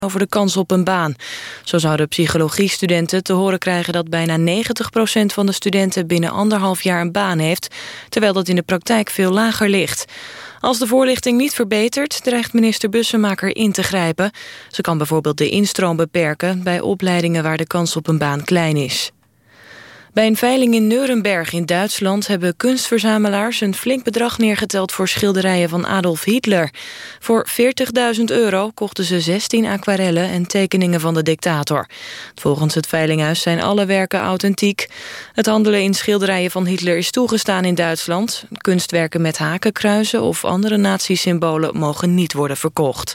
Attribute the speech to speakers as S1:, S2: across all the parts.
S1: over de kans op een baan. Zo zouden psychologiestudenten te horen krijgen dat bijna 90% van de studenten binnen 1,5 jaar een baan heeft, terwijl dat in de praktijk veel lager ligt. Als de voorlichting niet verbetert, dreigt minister Bussemaker in te grijpen. Ze kan bijvoorbeeld de instroom beperken bij opleidingen waar de kans op een baan klein is. Bij een veiling in Nuremberg in Duitsland hebben kunstverzamelaars een flink bedrag neergeteld voor schilderijen van Adolf Hitler. Voor €40.000 kochten ze 16 aquarellen en tekeningen van de dictator. Volgens het veilinghuis zijn alle werken authentiek. Het handelen in schilderijen van Hitler is toegestaan in Duitsland. Kunstwerken met hakenkruizen of andere nazi-symbolen mogen niet worden verkocht.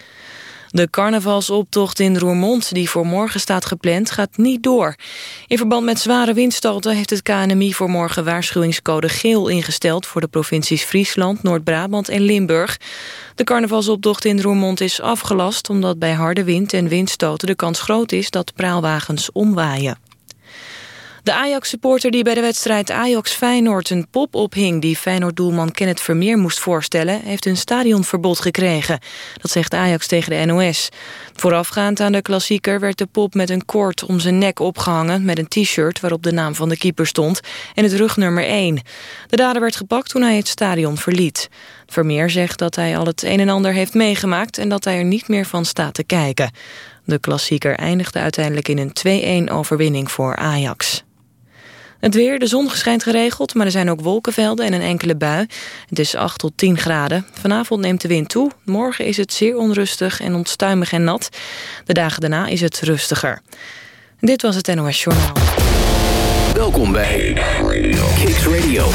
S1: De carnavalsoptocht in Roermond, die voor morgen staat gepland, gaat niet door. In verband met zware windstoten heeft het KNMI voor morgen waarschuwingscode geel ingesteld voor de provincies Friesland, Noord-Brabant en Limburg. De carnavalsoptocht in Roermond is afgelast omdat bij harde wind en windstoten de kans groot is dat praalwagens omwaaien. De Ajax-supporter die bij de wedstrijd Ajax-Feyenoord een pop ophing die Feyenoord-doelman Kenneth Vermeer moest voorstellen, heeft een stadionverbod gekregen. Dat zegt Ajax tegen de NOS. Voorafgaand aan de klassieker werd de pop met een koord om zijn nek opgehangen met een t-shirt waarop de naam van de keeper stond en het rugnummer 1. De dader werd gepakt toen hij het stadion verliet. Vermeer zegt dat hij al het een en ander heeft meegemaakt en dat hij er niet meer van staat te kijken. De klassieker eindigde uiteindelijk in een 2-1 overwinning voor Ajax. Het weer, de zon schijnt geregeld, maar er zijn ook wolkenvelden en een enkele bui. Het is 8 tot 10 graden. Vanavond neemt de wind toe. Morgen is het zeer onrustig en onstuimig en nat. De dagen daarna is het rustiger. Dit was het NOS Journaal.
S2: Welkom bij Kicks Radio.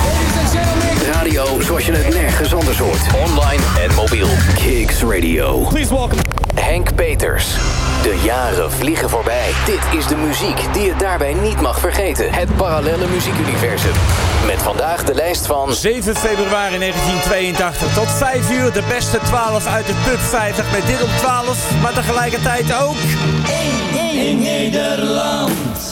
S2: Radio zoals je het nergens anders hoort. Online en mobiel. Kicks Radio.
S3: Please welcome
S2: Henk Peters. De jaren vliegen voorbij. Dit is de muziek die je daarbij niet mag vergeten. Het parallelle muziekuniversum. Met vandaag de lijst van
S3: 7 februari 1982 tot 5 uur de beste 12 uit de Pub 50 met dit op 12, maar tegelijkertijd ook 1 in Nederland.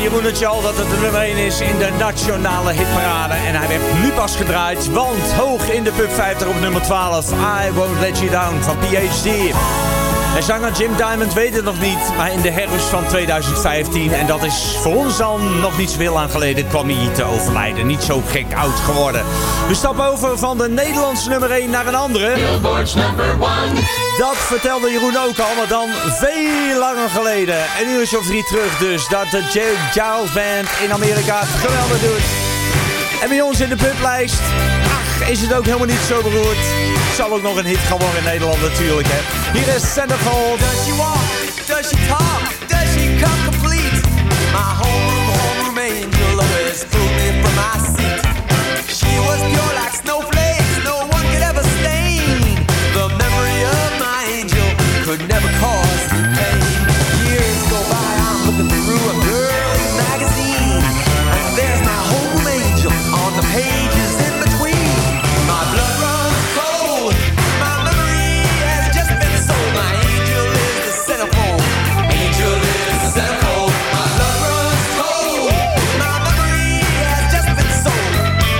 S3: Jeroen het je al dat het de nummer 1 is in de nationale hitparade. En hij werd nu pas gedraaid, want hoog in de Pub 50 op nummer 12. I Won't Let You Down van PhD. En zanger Jim Diamond weet het nog niet, maar in de herfst van 2015, en dat is voor ons dan nog niet zoveel lang geleden, kwam hij te overlijden. Niet zo gek oud geworden. We stappen over van de Nederlandse nummer 1 naar een andere.
S4: Billboard's number 1.
S3: Dat vertelde Jeroen ook al, maar dan veel langer geleden. Een uurtje of 3 terug dus, dat de J. Giles Band in Amerika het geweldig doet. En bij ons in de publijst, ach, is het ook helemaal niet zo beroerd. Zal ook nog een hit gaan worden in Nederland natuurlijk, hè. Hier is Centerfold.
S5: Does she walk? Does she talk? Does she come complete? My homeroom angel always pulled me from my seat. She was pure like snowflakes, no one could ever stain. The memory of my angel could never cause me pain. Years go by, I'm looking through a girl's magazine, and there's my home angel on the pages in between. My blood runs cold, my memory has just been sold. My angel is the centerfold, angel is the centerfold. My blood runs cold, my memory has just been sold.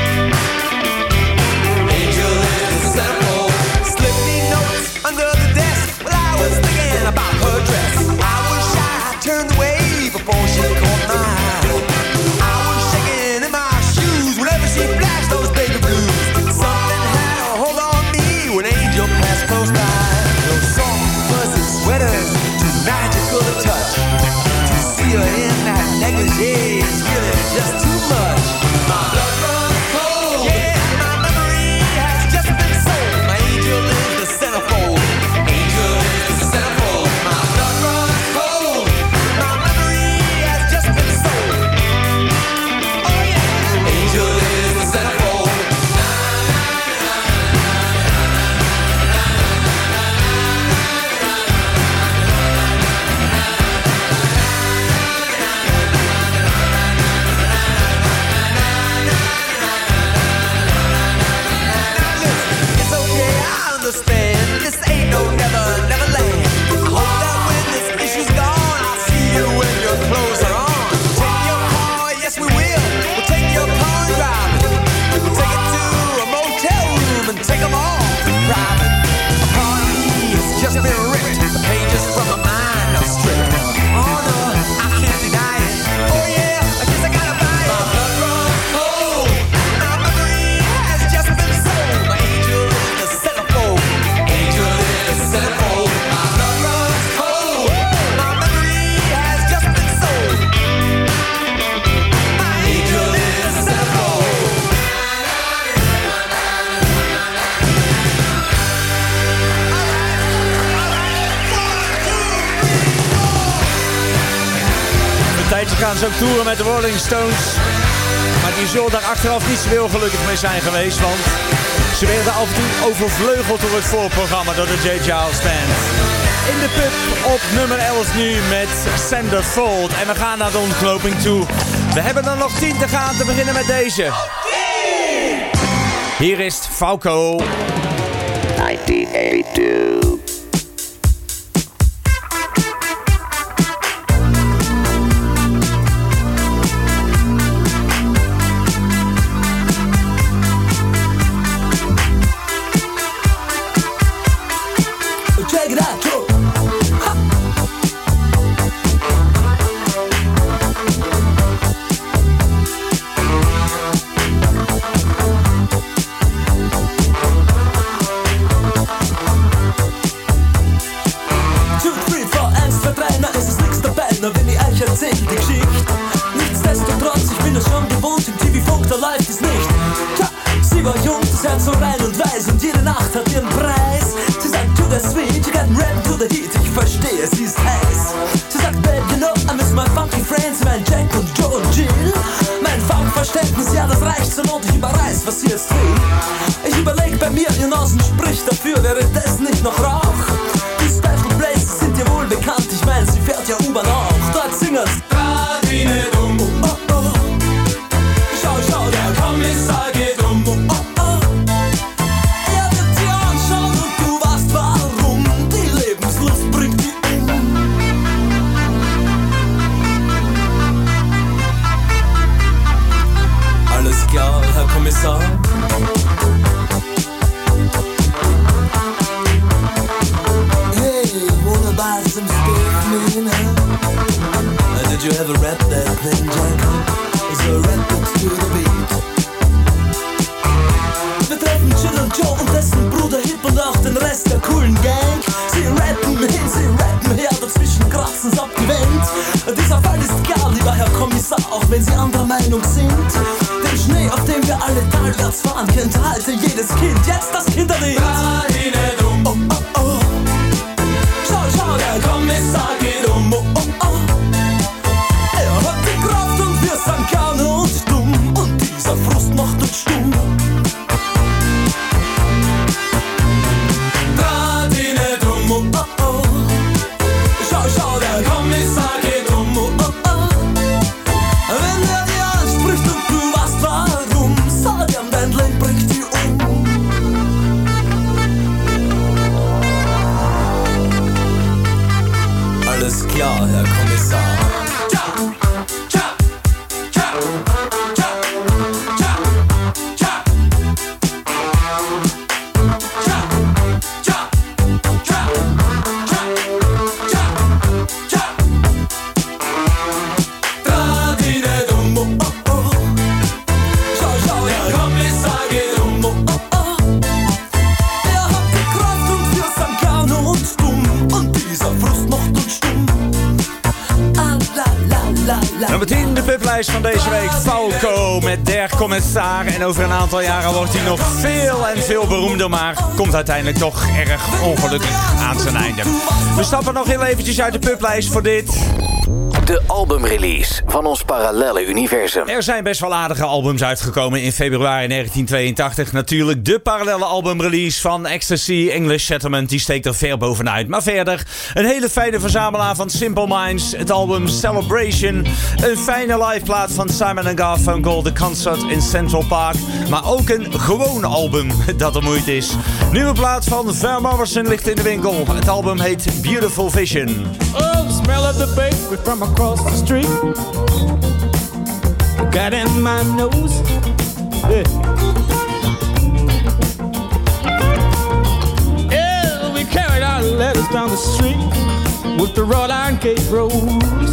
S5: Angel is the centerfold. Slip me notes under the desk while I was thinking about her dress. I was shy, I turned away before she caught my eye. I was shaking in my shoes whenever she flashed those baby blues. Something had a hold on me when Angel passed close by. Those soft fuzzy sweaters, too magical to touch. To see her in that negligee is really just too much. My blood runs cold, yeah, my memory has just been sold. My angel is the centerfold, angel is the centerfold. My blood runs cold, my memory has just been sold. Oh yeah, angel is the centerfold. It's okay, I understand. This ain't no never, never land. I hope that when this issue's gone, I'll see you when your clothes are on. Take your car, yes we will. We'll take your car and drive it. We'll take it to a motel room and take them all private. A part of me has just been ripped. The pages from my mind are stripped. Oh no, I can't deny it. Oh yeah, I guess I gotta buy it. My blood runs cold. My memory has just been sold. My angel is the centerfold. Angel is the centerfold. My blood runs cold. My memory has just been sold. My angel is the centerfold.
S3: Een tijdje gaan ze ook toeren met de Rolling Stones. Maar die zullen daar achteraf niet zo heel gelukkig mee zijn geweest. Want ze werden af en toe overvleugeld door het voorprogramma door de J. Giles Band. In de pub op nummer 11 nu met Centerfold. En we gaan naar de ontknoping toe. We hebben er nog 10 te gaan, te beginnen met deze. Hier is Fauco.
S4: 1982.
S5: Check it out, Joe.
S6: wenn ich euch erzähl die Geschichte. Nichtsdestotrotz, ich bin es schon gewohnt, im TV-Funk, da läuft es nicht. Tja, sie war jung, das Herz so rein und weiß und jede Nacht hat ihren Preis. Sie sagt, to the sweet, you got rap to the heat, ich verstehe, sie ist heiß. Sie sagt, babe, you know, I miss my funky friends, mein Jack und Joe und Jill. Mein Funkverständnis, ja, das reicht zur Not, ich überreiß, was sie jetzt will. Ich überleg bei mir, ihr Nasen spricht dafür, wäre das nicht noch Rauch? Die Special Places sind dir wohl bekannt, ich mein, sie fährt ja U-Bahn auch. Dort singen's grad wie ne Dumm. Oh, oh. Schau, schau, der Kommissar geht um. Oh, oh. Er wird dir anschauen und du weißt warum. Die Lebenslust bringt die um. then Jack is a rapper to the beat. Wir treffen Chill und Joe und dessen Bruder Hip und auch den Rest der coolen Gang. Sie rappen hin, sie rappen her, dazwischen kratzen's abgewählt. Dieser Fall ist klar, lieber Herr Kommissar, auch wenn Sie anderer Meinung sind. Den Schnee, auf dem wir alle talwärts fahren, kennt halte jedes Kind. Jetzt das Kinderlied. Oh, oh, oh. Schau, schau, der Kommissar geht um. Oh, oh, oh. Er hat die Kraft und wir sind gerne und dumm. Und dieser Frust macht uns stumm. Ja, Herr Kommissar.
S3: Nummer 10, de publijst van deze week. Falco met Der Kommissar. En over een aantal jaren wordt hij nog veel en veel beroemder. Maar komt uiteindelijk toch erg ongelukkig aan zijn einde. We stappen nog heel eventjes uit de publijst voor dit.
S2: De albumrelease van ons parallelle universum.
S3: Er zijn best wel aardige albums uitgekomen in februari 1982. Natuurlijk de parallelle albumrelease van Ecstasy, English Settlement. Die steekt er ver bovenuit. Maar verder een hele fijne verzamelaar van Simple Minds. Het album Celebration. Een fijne liveplaat van Simon & Garfunkel. De Concert in Central Park. Maar ook een gewoon album dat er moeite is. Nieuwe plaat van Van Morrison ligt in de winkel. Het album heet Beautiful Vision.
S4: Oh, smell of the bakery from across the street. Got in my nose. Yeah. Yeah, we carried our letters down the street with the wrought iron gate roads.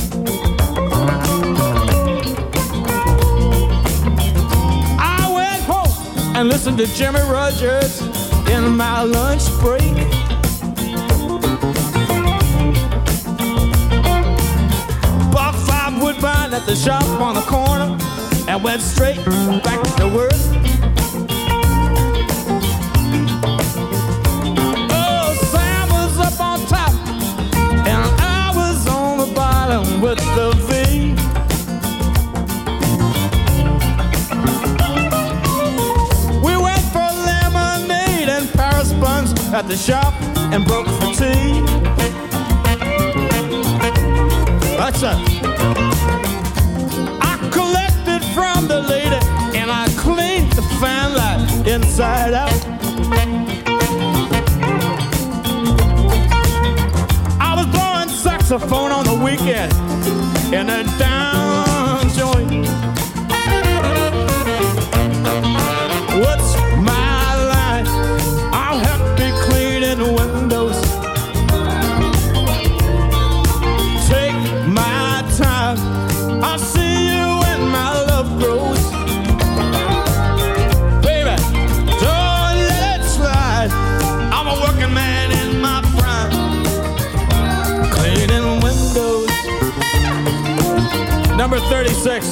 S4: I went home and listened to Jimmy Rogers in my lunch break. Woodbine at the shop on the corner and went straight back to work. Oh, Sam was up on top and I was on the bottom with the V. We went for lemonade and Paris buns at the shop and broke for tea. That's it. From the lady and I cleaned the fan light inside out. I was blowing saxophone on the weekend in a down joint. What's my line? I'll have to be cleaning windows. Take my time. I'll see you when my love grows. Baby, don't let it slide. I'm a working man in my prime, cleaning windows. Number 36.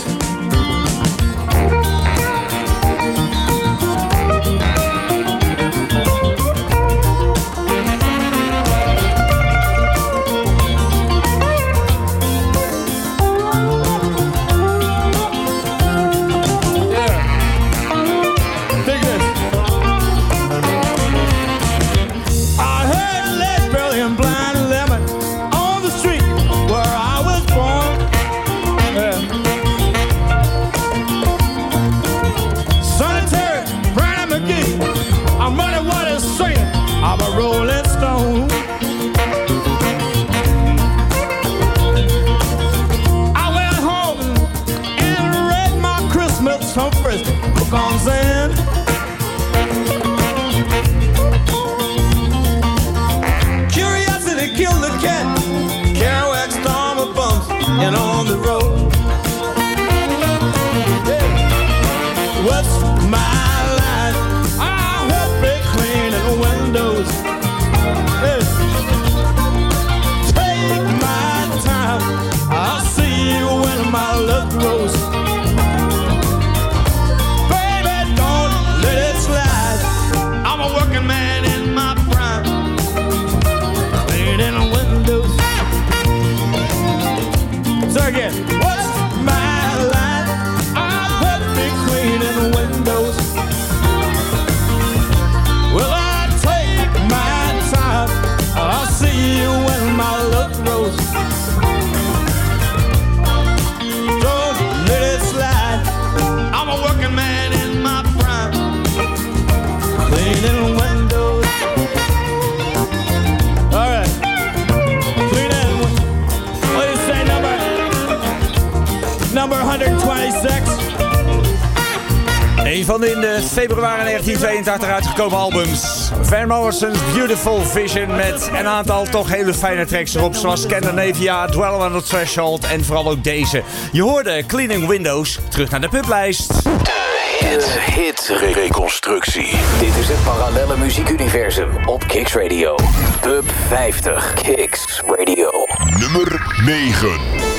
S3: van in de februari 1982 uitgekomen albums. Van Morrison's Beautiful Vision met een aantal toch hele fijne tracks erop, zoals Scandinavia, Dwell on the Threshold en vooral ook deze. Je hoorde Cleaning Windows, terug naar de publijst.
S2: De hit-reconstructie. Dit is het parallelle muziekuniversum op Kicks Radio. Pub 50, Kicks Radio.
S7: Nummer 9.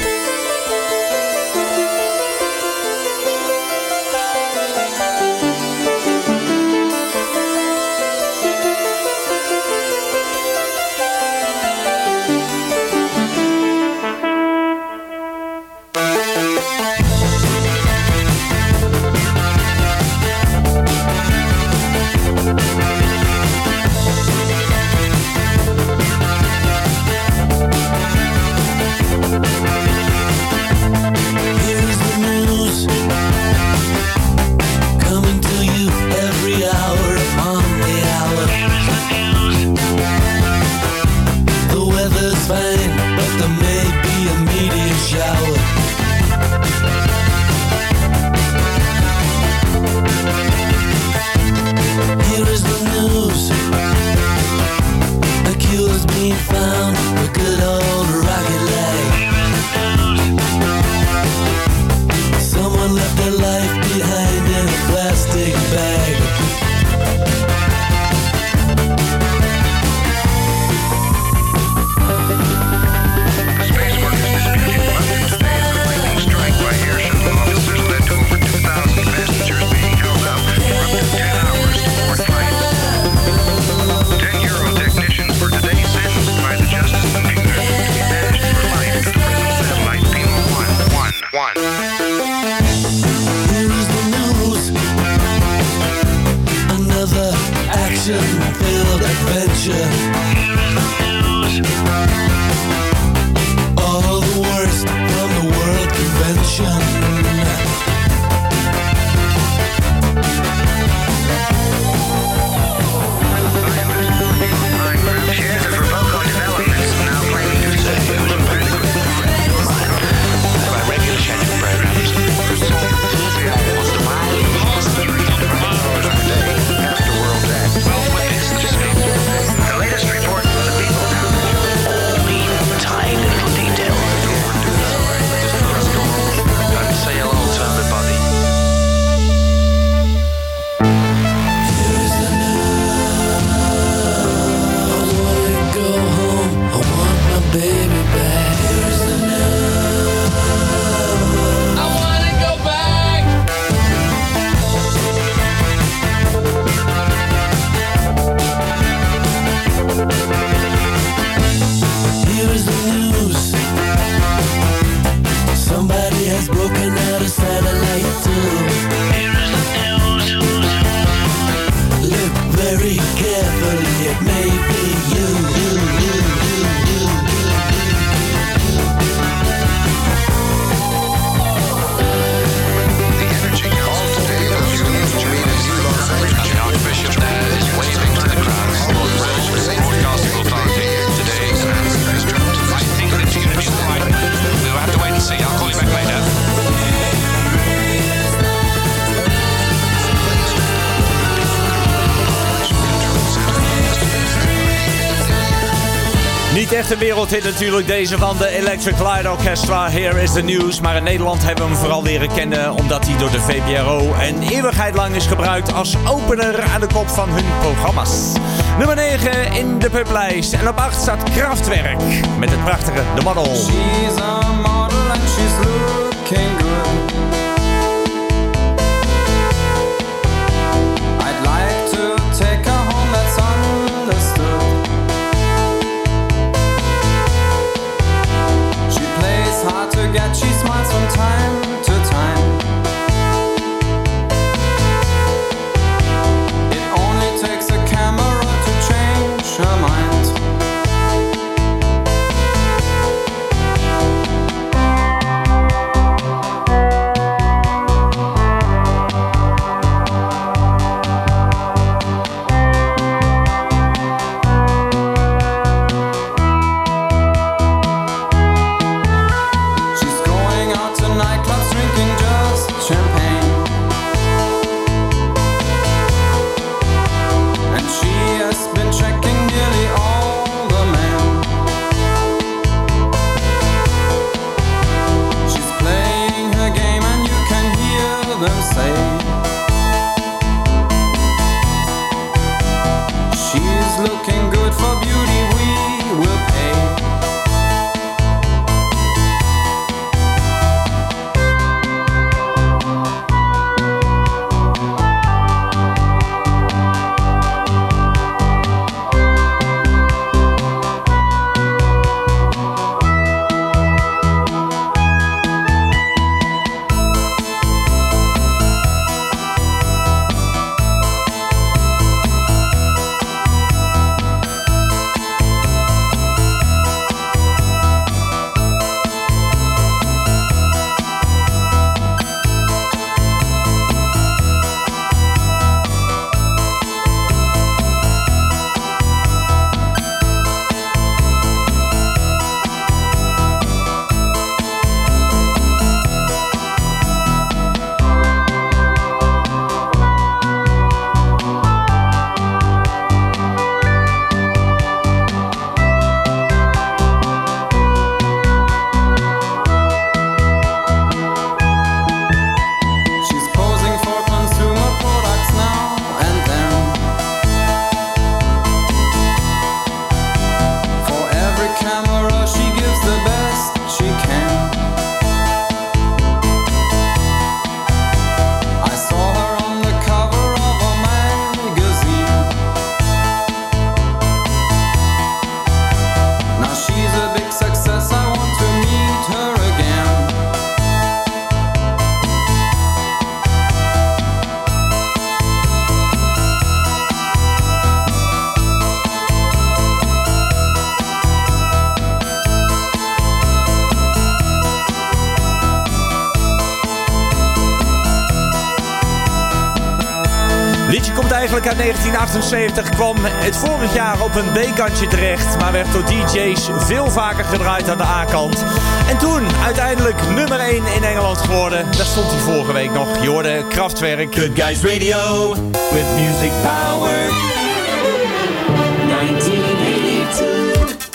S3: Niet echt een wereldhit natuurlijk, deze van de Electric Light Orchestra. Here is the News. Maar in Nederland hebben we hem vooral leren kennen omdat hij door de VPRO een eeuwigheid lang is gebruikt als opener aan de kop van hun programma's. Nummer 9 in de publijst. En op 8 staat Kraftwerk met het prachtige The Model.
S8: She's a model and she's looking good. I'd like to take her home, that's understood. She plays hard to get, she smiles from time to time. It only takes a camera to change her mind.
S3: Eigenlijk uit 1978 kwam het vorig jaar op een B-kantje terecht, maar werd door DJ's veel vaker gedraaid aan de A-kant. En toen uiteindelijk nummer 1 in Engeland geworden. Daar stond hij vorige week nog. Je hoorde Kraftwerk.
S9: Good Guys Radio with music power. 1982.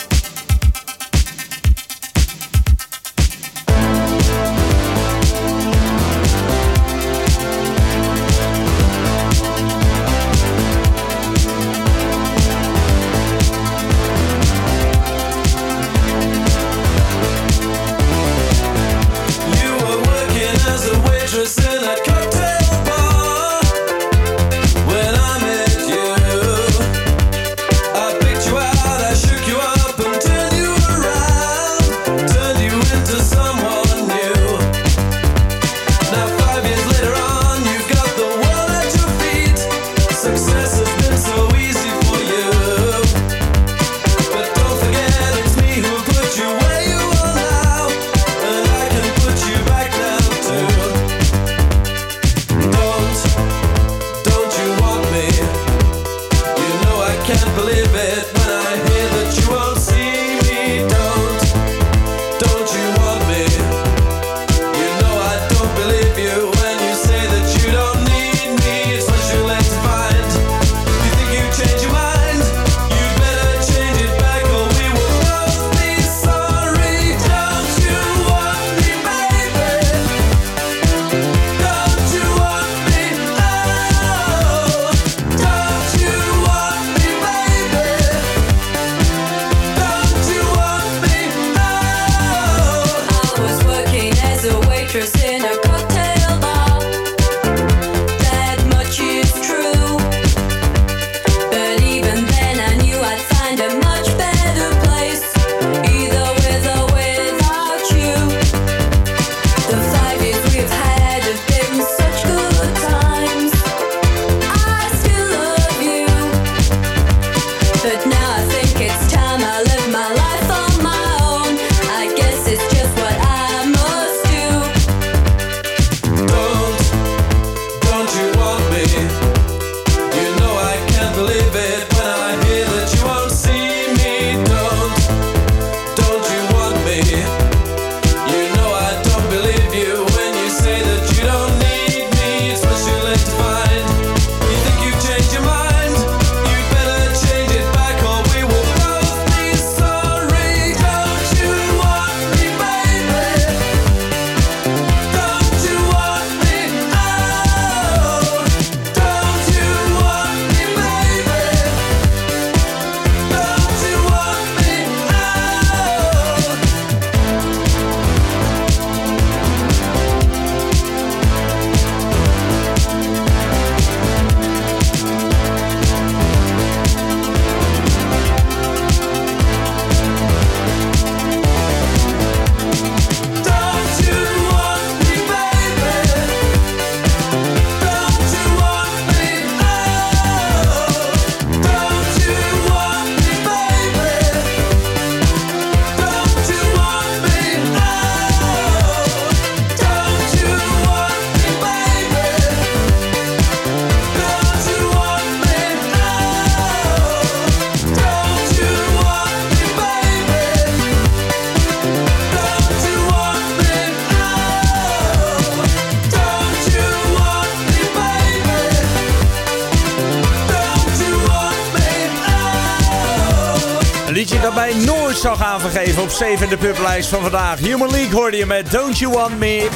S3: liedje dat mij nooit zou gaan vergeven op 7 in de publijst van vandaag. Human League hoorde je met Don't You Want Me.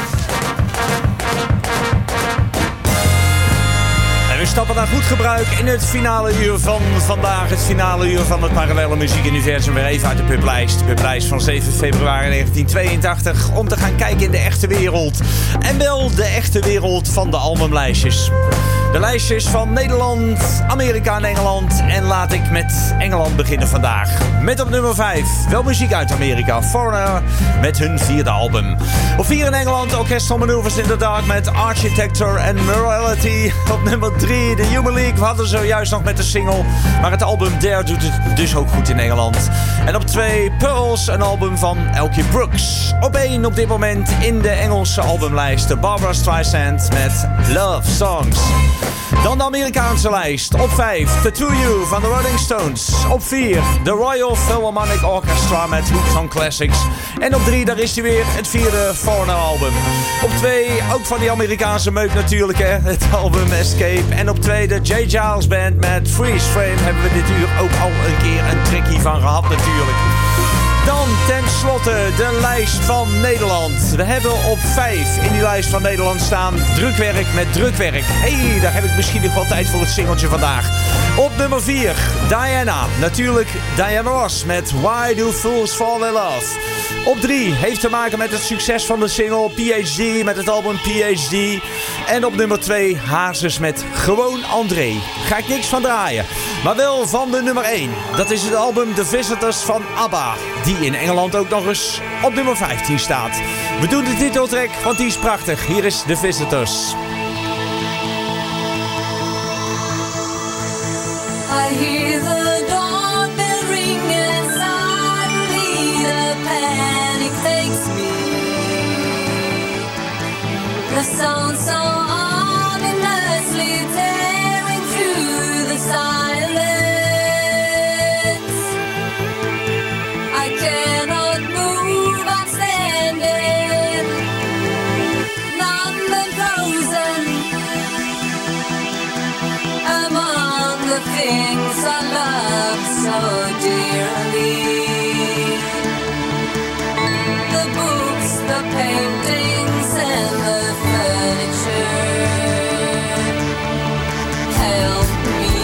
S3: En we stappen naar goed gebruik in het finale uur van vandaag. Het finale uur van het parallelle muziekuniversum. Weer even uit de publijst. De publijst van 7 februari 1982. Om te gaan kijken in de echte wereld. En wel de echte wereld van de albumlijstjes. De lijstjes van Nederland, Amerika en Engeland. En laat ik met Engeland beginnen vandaag. Met op nummer 5, wel muziek uit Amerika. Foreigner met hun 4e album. Op 4 in Engeland, Orchestral Maneuvers in the Dark met Architecture and Morality. Op nummer 3, de Human League. We hadden zojuist nog met de single. Maar het album Dare doet het dus ook goed in Engeland. En op 2, Pearls, een album van Elkie Brooks. Op 1 op dit moment in de Engelse albumlijst. Barbara Streisand met Love Songs. Dan de Amerikaanse lijst. Op 5, The To You van de Rolling Stones. Op 4, The Royal Philharmonic Orchestra met Hooks on Classics. En op 3, daar is hij weer, het 4e Foreigner album. Op 2, ook van die Amerikaanse meuk natuurlijk, hè, het album Escape. En op 2, de J. Giles Band met Freeze Frame. Hebben we dit uur ook al een keer een trickie van gehad natuurlijk. Dan tenslotte de lijst van Nederland. We hebben op 5 in die lijst van Nederland staan Drukwerk met Drukwerk. Hé, daar heb ik misschien nog wel tijd voor het singeltje vandaag. Op nummer 4, Diana. Natuurlijk Diana Ross met Why Do Fools Fall in Love. Op 3 heeft te maken met het succes van de single PhD met het album PhD. En op nummer 2 Hazes met Gewoon André. Ga ik niks van draaien. Maar wel van de nummer 1. Dat is het album The Visitors van ABBA. Die in Engeland ook nog eens op nummer 15 staat. We doen de titeltrack, want die is prachtig. Hier is The Visitors.
S10: I hear the doorbell ring and suddenly the panic takes me. The sound so ominously tearing through the silence. I cannot move, I'm standing numb and frozen among the things I love so dearly. The books, the paintings and the furniture help me.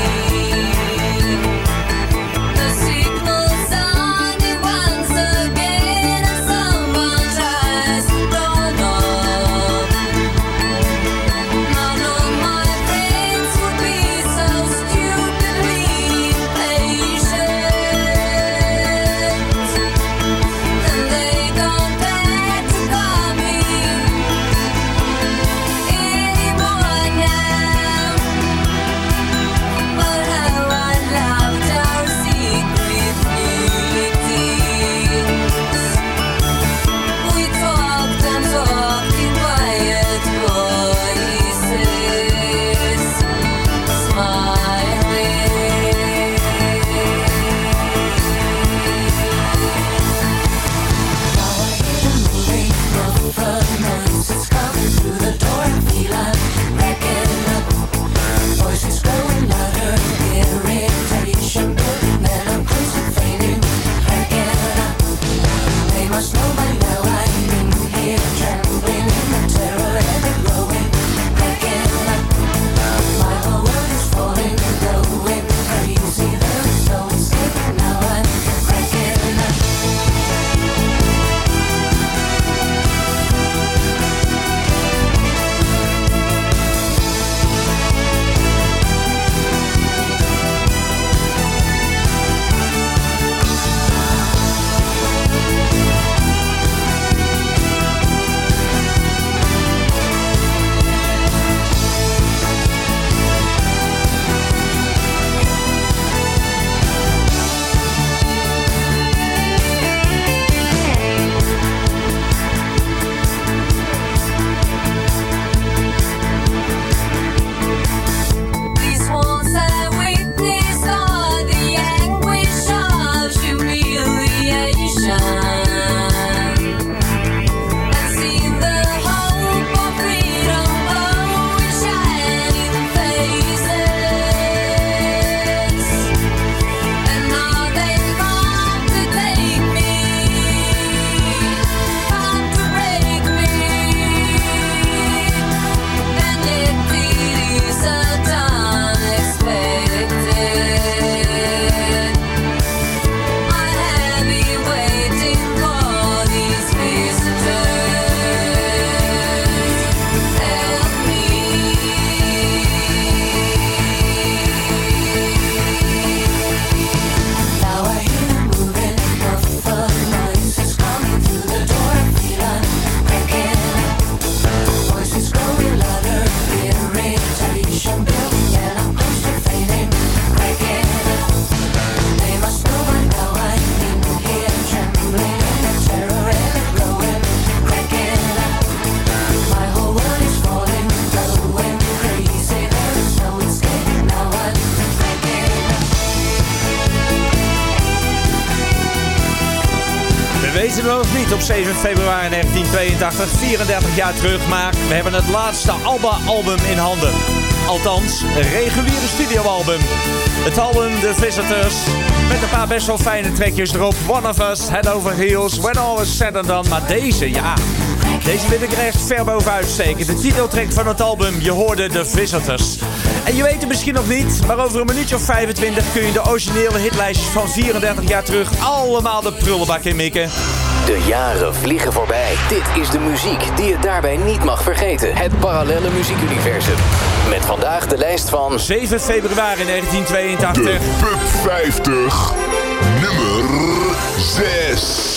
S10: The signal sounded once again and someone tries to dawn up. None of my friends would be so stupidly impatient.
S3: weten het nog niet op 7 februari 1982, 34 jaar terug, maar we hebben het laatste ABBA-album in handen. Althans, een reguliere studioalbum. Het album The Visitors, met een paar best wel fijne trekjes erop. One of Us, Head Over Heels, When All Is Said and Done. Maar deze, ja, deze wil ik er echt ver bovenuit steken. De titeltrack van het album, je hoorde The Visitors. En je weet het misschien nog niet, maar over een minuutje of 25 kun je de originele hitlijstjes van 34 jaar terug allemaal de prullenbak in mikken.
S2: De jaren vliegen voorbij. Dit is de muziek die je daarbij niet mag vergeten. Het parallelle muziekuniversum. Met vandaag de lijst van
S3: 7 februari 1982.
S7: De Pub 50, nummer 6.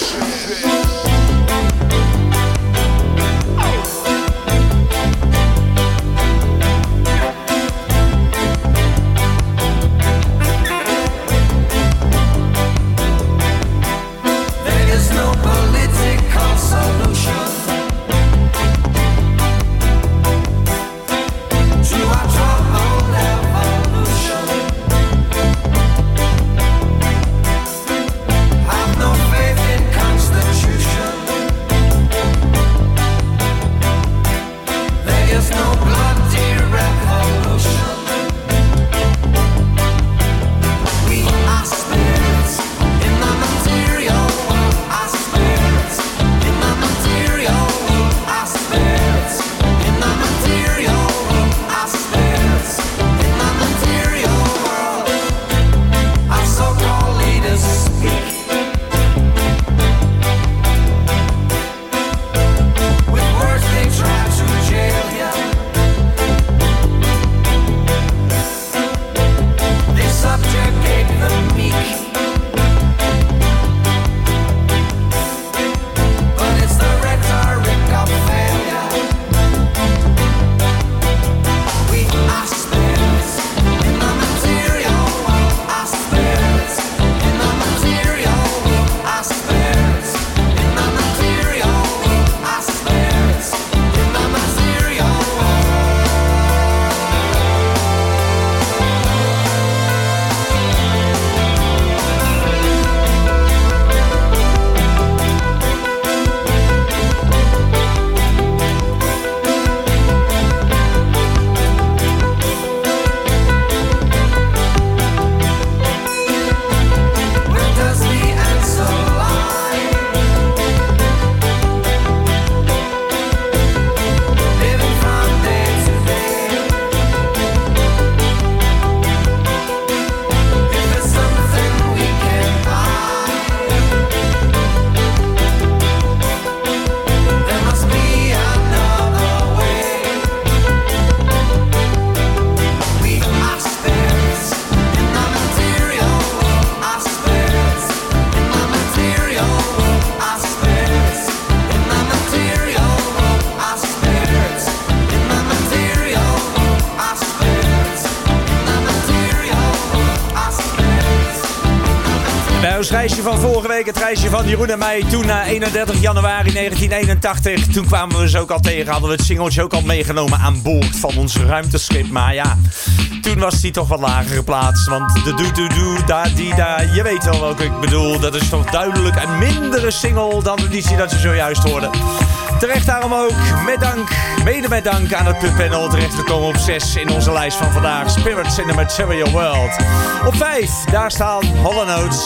S3: Het reisje van vorige week, het reisje van Jeroen en mij. Toen na 31 januari 1981, toen kwamen we ze ook al tegen. Hadden we het singeltje ook al meegenomen aan boord van ons ruimteschip. Maar ja, toen was die toch wat lager geplaatst. Want de doe-doe-doe, da-di-da, je weet wel welke ik bedoel. Dat is toch duidelijk een mindere single dan de editie dat je zojuist hoorde. Terecht daarom ook, mede met dank aan het pubpanel terechtgekomen op 6 in onze lijst van vandaag. Spirits in the Material World. Op 5, daar staan Hall & Oates.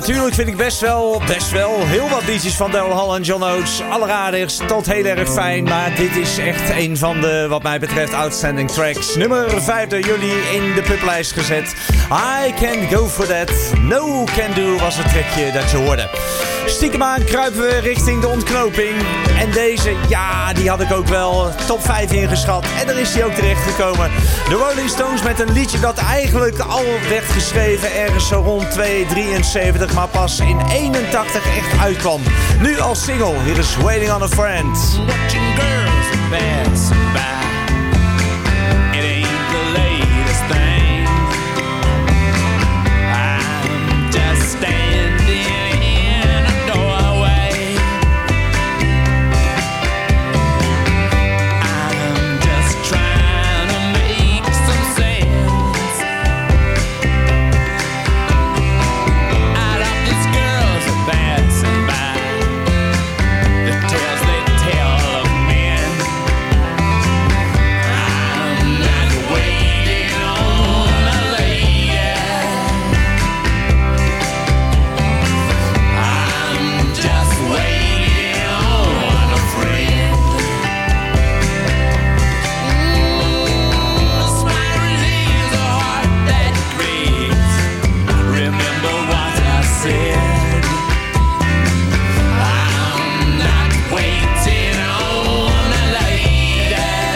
S3: natuurlijk vind ik best wel heel wat liedjes van Daryl Hall en John Oates. Alleraardigst tot heel erg fijn. Maar dit is echt een van de, wat mij betreft, outstanding tracks. Nummer 5 door jullie in de publijst gezet. I Can Go For That. No Can Do was het trekje dat je hoorde. Stiekem aan kruipen we richting de ontknoping. En deze, ja, die had ik ook wel top 5 ingeschat. En daar is hij ook terecht gekomen. De Rolling Stones met een liedje dat eigenlijk al werd geschreven ergens zo rond 273, maar pas in 81 echt uitkwam. Nu als single, hier is Waiting on a Friend.
S9: Watching girls pass by. It ain't the latest thing. I'm just standing in a doorway. I'm just trying to make some sense out of these girls passing by. The tales they tell of men. I'm not waiting on a lady. I'm just waiting on a friend. A smile relieves a heart that grieves. Remember what I said. I'm not waiting on a lady.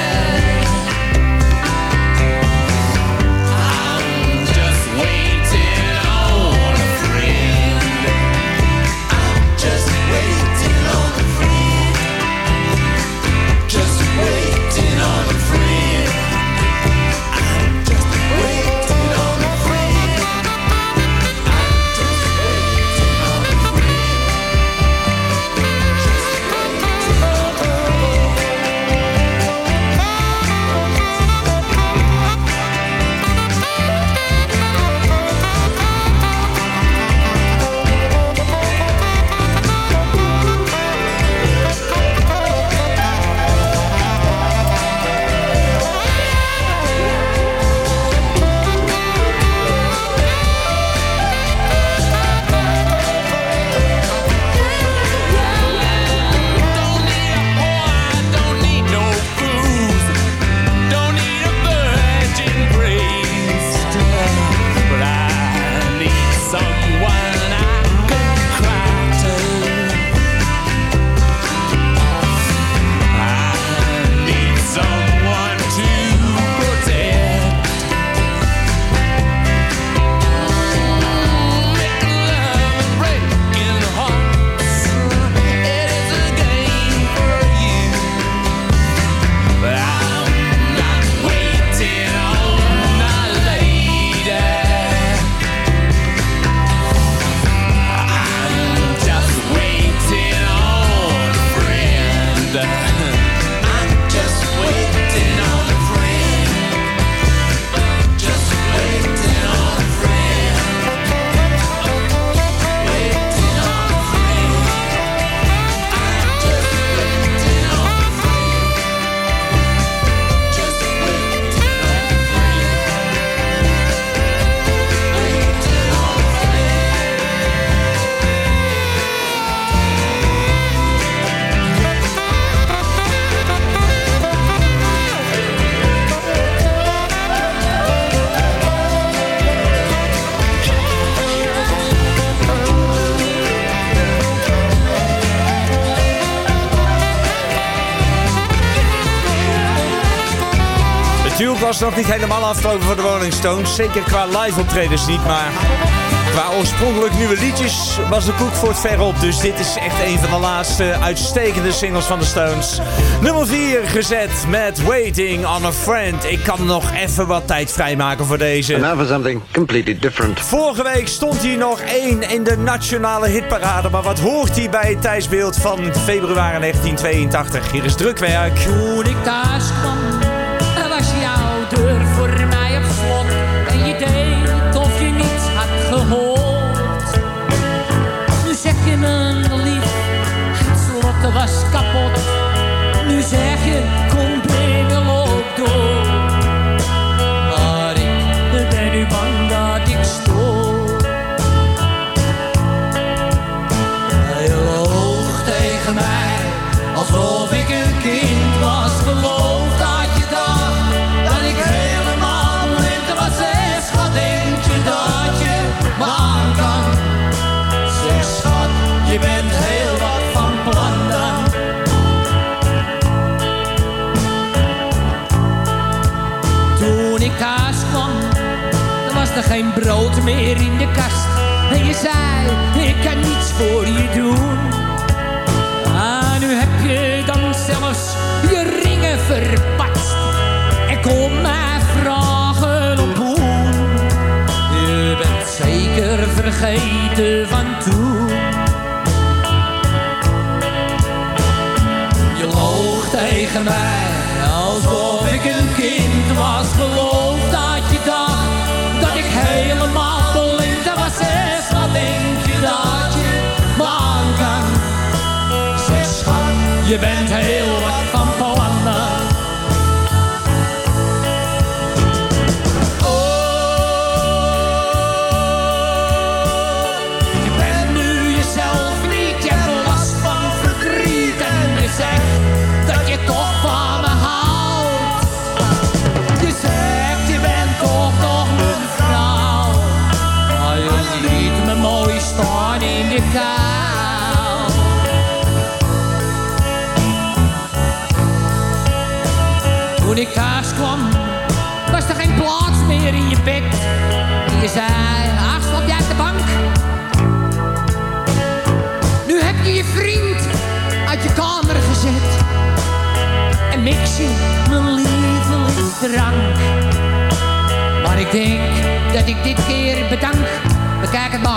S9: I'm just waiting on a friend. I'm just waiting on a friend. Just waiting on a friend. I'm just waiting on a friend. I'm just waiting on a friend. Don't need no booze, don't need a virgin priest, but I need someone I can cry to. I need someone to protect. Making love and breaking hearts, it is a game for you. But I'm not waiting on a lady. I'm just waiting on a friend. I'm just waiting on a friend. Just waiting on a friend. Waiting on a friend. I'm just waiting on a friend. Just waiting on a friend. Waiting on a
S3: Natuurlijk was het nog niet helemaal afgelopen voor de Rolling Stones. Zeker qua live optredens niet, maar qua oorspronkelijk nieuwe liedjes was de koek voor het ver op. Dus dit is echt een van de laatste uitstekende singles van de Stones. Nummer 4 gezet met Waiting on a Friend. Ik kan nog even wat tijd vrijmaken voor deze.
S11: And now for something completely different.
S3: Vorige week stond hier nog 1 in de nationale hitparade. Maar wat hoort hij bij het tijdsbeeld van februari 1982? Hier is Drukwerk.
S12: Toen ik thuis kwam, was jouw deur voor mij op slot. En je deed of je niets had gehoord. Nu zeg je me lief, het slot was kapot. Nu zeg je, kom binnen, loop door. Maar ik ben nu bang dat ik stoor.
S6: alsof ik een kind was. Geloof dat je dacht dat ik helemaal blind was. Zeg, schat, denk je dat je me aan kan? Zeg, schat, je bent heel wat van plan dan. Toen ik thuis kwam, dan was er geen brood meer in de kast. En je zei, ik kan niets voor je doen. Ah, nu heb je dan zelfs je ringen verpatst. En kom mij vragen op hoe. Je bent zeker vergeten van toen. Je loog tegen mij alsof ik een kind was. Geloof dat je dacht dat ik helemaal blind was. Zeg, wat denk je dat je me aan kan? Zeg, schat, je bent heel wat van plannen. Je bent nu jezelf niet, je hebt last van verdriet. En je zegt dat je toch van me houdt. Je zegt je bent toch nog mijn vrouw. Maar je liet me mooi staan in de kou. Toen ik thuis kwam, was er geen plaats meer in je bed. En je zei, ach, slaap jij op de bank? Nu heb je je vriend uit je kamer gezet. En mix je mijn lievelingsdrank. Maar ik denk dat ik dit keer bedank. Bekijk het maar.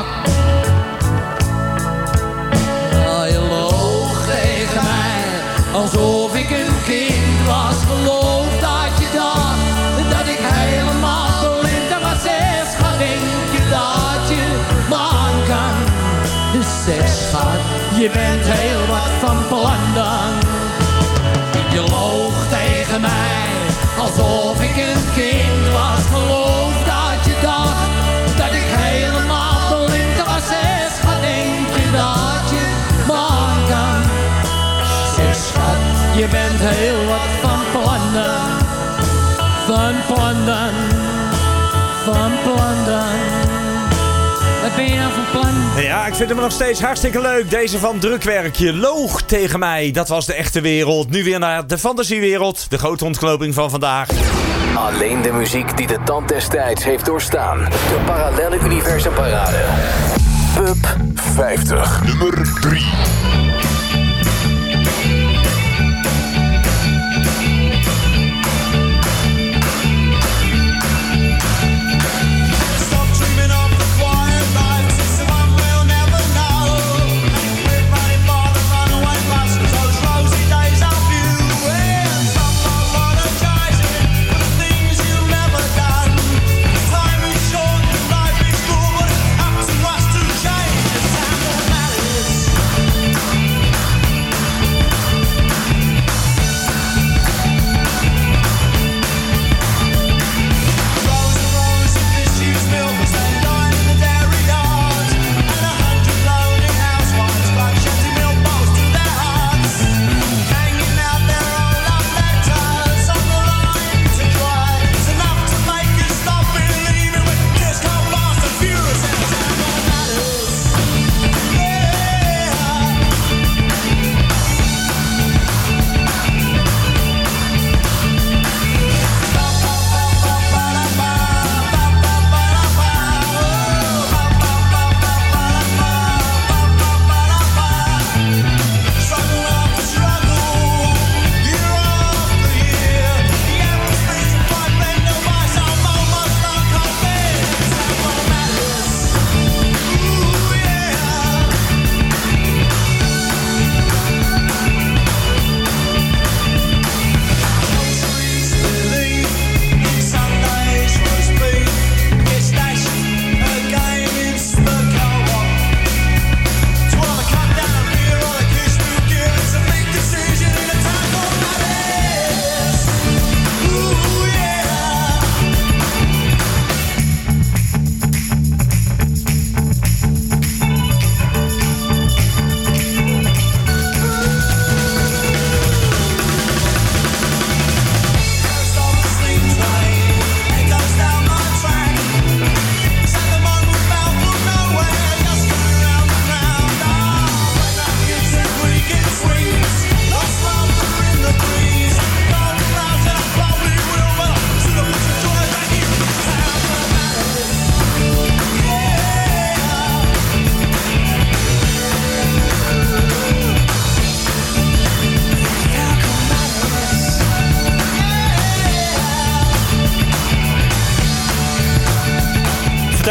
S6: Oh, je loog tegen mij alsof ik een kind was. Geloof dat je dacht dat ik helemaal blind was. Zeg, schat, denk je dat je me aan kan? Dus zeg, schat, je bent heel wat van plan dan. Je loog tegen mij alsof ik een kind was. Geloof dat je dacht dat ik helemaal blind was. Zeg, schat, denk je dat je me aan kan? Zeg, schat, je bent heel wat van plannen. Van plannen, van plannen. Wat ben je nou van plan?
S3: Ja, ik vind hem nog steeds hartstikke leuk. Deze van Drukwerkje. Loog tegen mij. Dat was de echte wereld. Nu weer naar de fantasiewereld. De grote ontknoping van vandaag.
S2: Alleen de muziek die de tand des tijds heeft doorstaan. De Parallelle Universum Parade. Pub
S7: 50. Nummer 3.
S5: Time will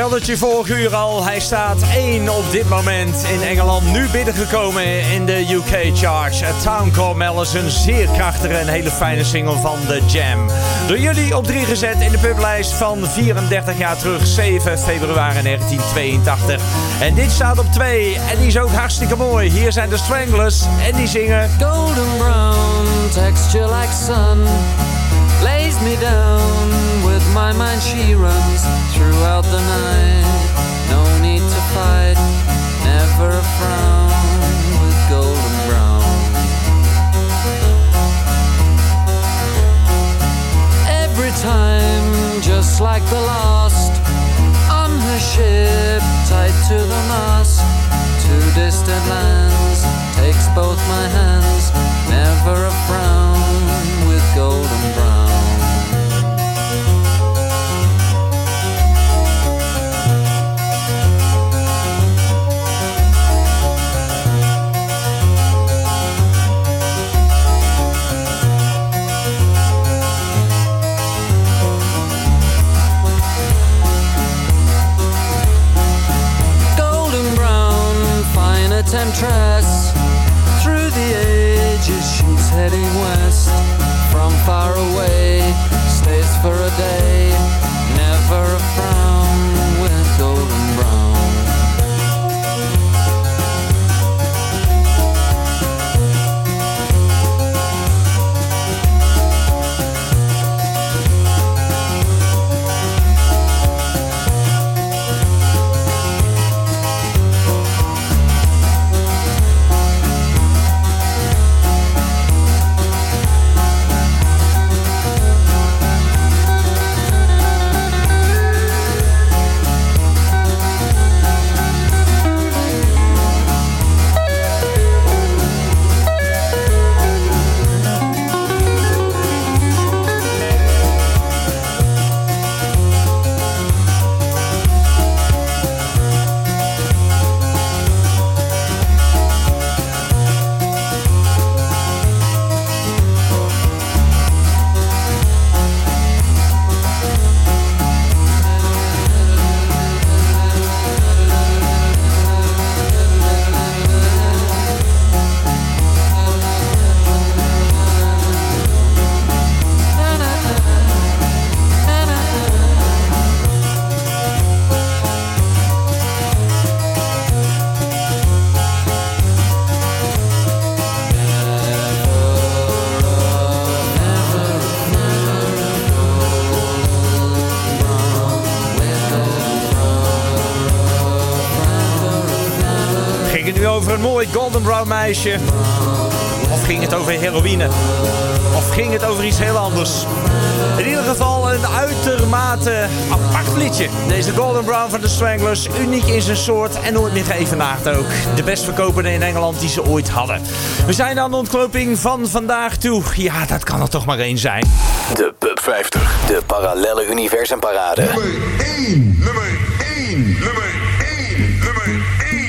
S3: vertelde het je vorig uur al. Hij staat 1 op dit moment in Engeland. Nu binnengekomen in de UK charts. A Town Called Madison. Zeer krachtige en hele fijne single van The Jam. Door jullie op 3 gezet in de publijst van 34 jaar terug. 7 februari 1982. En dit staat op 2. En die is ook hartstikke mooi. Hier zijn de Stranglers. En die zingen...
S13: Golden brown, texture like sun, lays me down. With my mind she runs throughout the night. No need to fight, never a frown. With golden brown. Every time, just like the last, on her ship, tied to the mast. To distant lands, takes both my hands. Never a frown with golden brown. Golden brown, fine temptress. Through the ages she's heading west. From far away, stays for a day. Never a frown with golden brown.
S3: Over een mooi golden brown meisje? Of ging het over heroïne? Of ging het over iets heel anders? In ieder geval een uitermate apart liedje. Deze golden brown van de Stranglers. Uniek in zijn soort en nooit meer geëvenaard ook. De best verkopende in Engeland die ze ooit hadden. We zijn aan de ontknoping van vandaag toe. Ja, dat kan er toch maar één zijn.
S2: De Pub 50. De parallelle universumparade.
S7: Nummer 1. Nummer 1. Nummer 1. Nummer 1.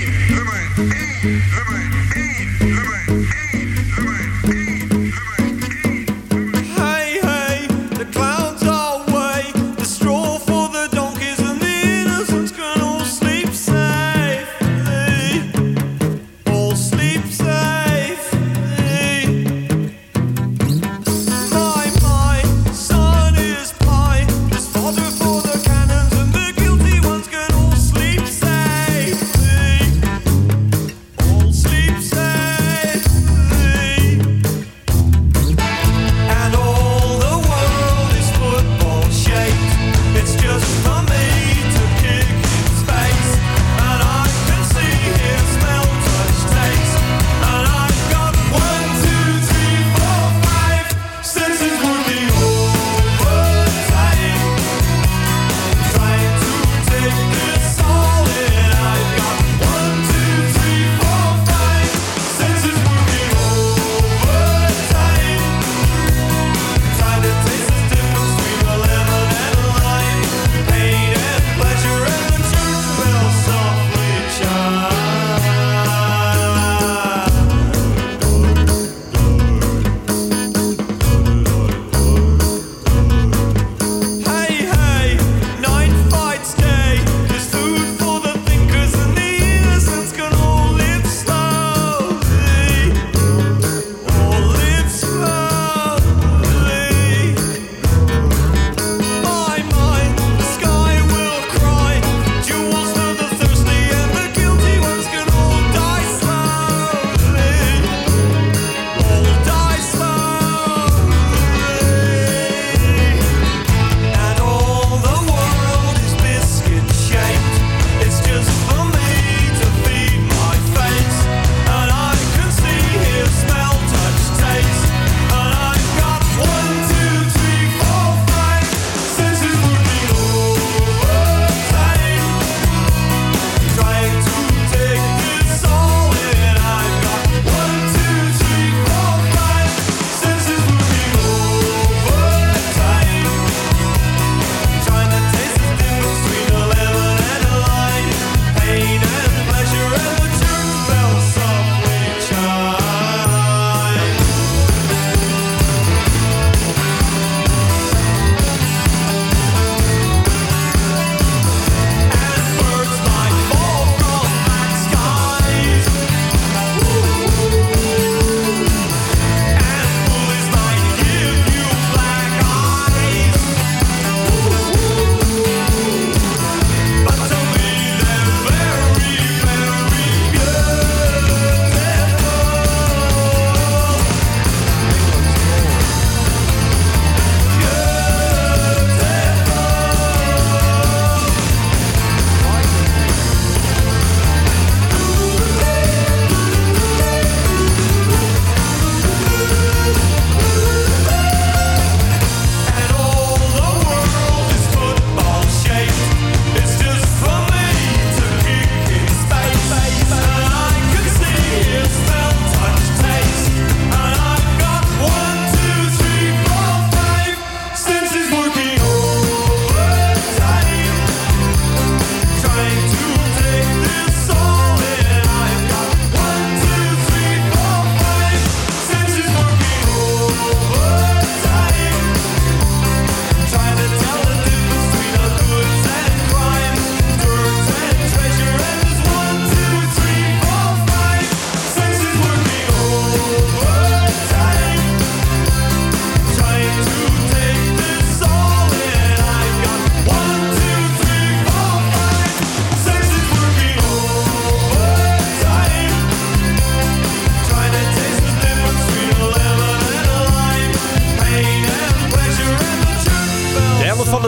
S4: Hey, hey, the clouds are away. The straw for the donkeys and the innocents can all sleep safely. All sleep safely. My son is pie. There's fodder for the cannons and the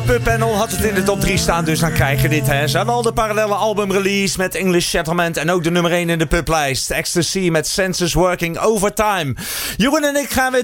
S3: Pub Panel had het in de top 3 staan, dus dan krijg je dit. Hè. Ze hadden al de parallele albumrelease met English Settlement en ook de nummer 1 in de publijst. Ecstasy met Senses Working Overtime. Jeroen en ik gaan weer